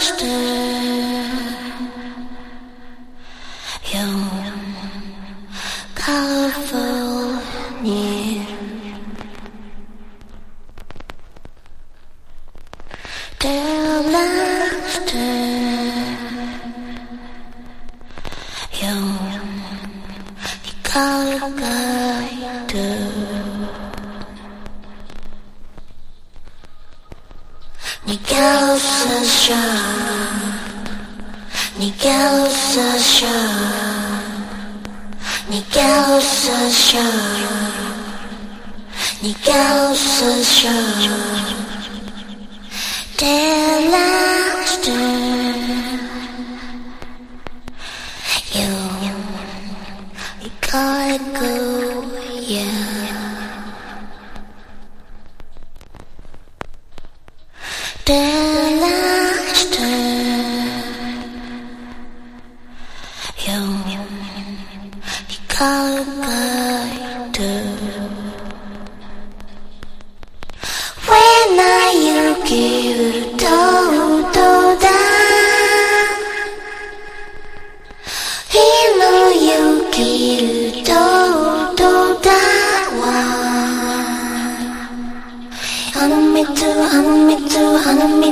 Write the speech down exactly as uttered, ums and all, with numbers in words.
してよ California 照らしてよ光がいる逃げるさしゃ逃げるさしゃ逃げるさしゃ逃げるさしゃ照らしてよ光がいる照らしてよ光がいる When I雪と音だ日の雪と音だわあの水あの水あの水